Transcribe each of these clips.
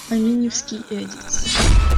Аминевский Эдитс.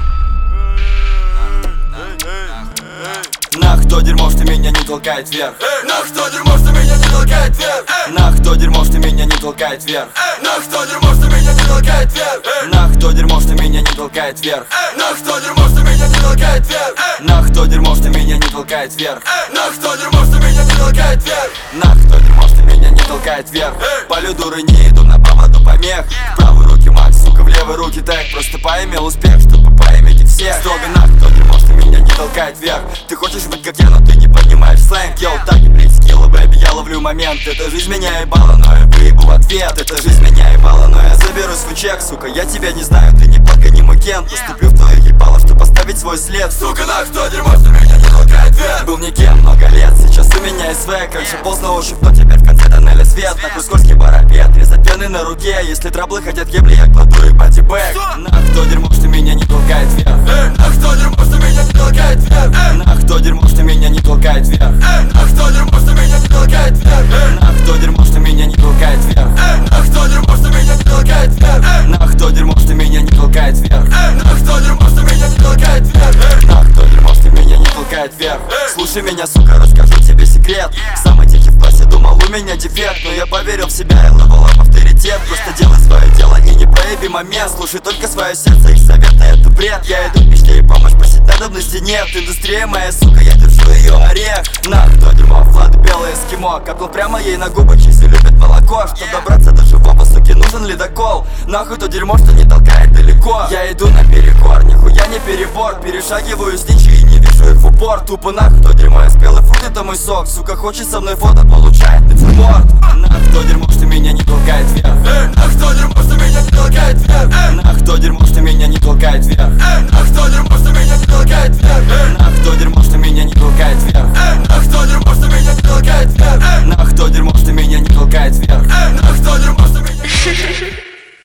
Нах, то дерьмо, что меня не толкает вверх. Нах, то дерьмо, что меня не толкает вверх. Нах, то дерьмо, что меня не толкает вверх. Нах, то дерьмо, что меня не толкает вверх. Нах, то дерьмо, что меня не толкает вверх. Нах, то дерьмо, что меня не толкает вверх. Нах, то дерьмо, что меня не толкает вверх. Нах, то дерьмо, что меня не толкает вверх. Нах, то дерьмо, что меня не толкает вверх. Полю дуры, не иду на поводу помех. В правой руке Макс, сука, в левой руке так. Просто поимел успех, чтобы поиметь их всех. Строго нах, то дерьмо, что меня не толкает вверх. Ты хочешь быть как я, но ты не понимаешь сленг. Йоу, так и блин, скилла, бэби, я ловлю момент. Эта жизнь меня ебала, но я выебу в ответ. Эта жизнь меня ебала, но я заберу свой чек. Сука, я тебя не знаю, ты не плакай, не мой кент. Поступлю в твое ебало, чтобы поставить свой след. Сука, нах, то дерьмо, что меня не толкает вверх. Был никем много лет, сейчас у меня СВ. Как же поздно ощупь, но теперь в конце тоннеля свет. Нахуй скользкий парапет, резать пены на руке. Если траблы хотят ебли, я кладу их бодибэк. Нах, то дерьмо, что меня не толкает вверх. Нах, то дерьмо, что меня не толкает вверх. Нах, то дерьмо, что меня не толкает вверх. Нах, то дерьмо, что меня не толкает вверх. Нах, то дерьмо, что меня не толкает вверх. Нах, то дерьмо, что меня не толкает вверх. Нах, то дерьмо, что меня не толкает вверх. Нах, то дерьмо, что меня не толкает вверх. Нах, то дерьмо, что меня не толкает вверх. Слушай меня, сука, расскажу тебе секрет. Самый тихий в классе думал, у меня дефект. Но я поверил в себя и ловал авторитет. Просто делай свое дело и не прояви момент. Слушай только свое сердце, их советы это бред. Я иду к мечте и помощь просить надобности нет. Индустрия моя, сука, я держу ее орех. Нах, то дерьмо, Влад, белый эскимо. Капнул прямо ей на губы, чиси любит молоко. Чтобы добраться до живого, суки, нужен ледокол. Нахуй то дерьмо, что не толкает далеко. Я иду наперекор, нихуя не перебор. Перешагиваю с ничьи и не вижу их в упор. Тупо нахуй то дерьмо, я спелый фрукт, это мой сок. Сука, хочет со мной фото, получает нацепорт. Нах, то дерьмо, что меня не толкает вверх. Нах, то дерьмо, что меня не толкает вверх.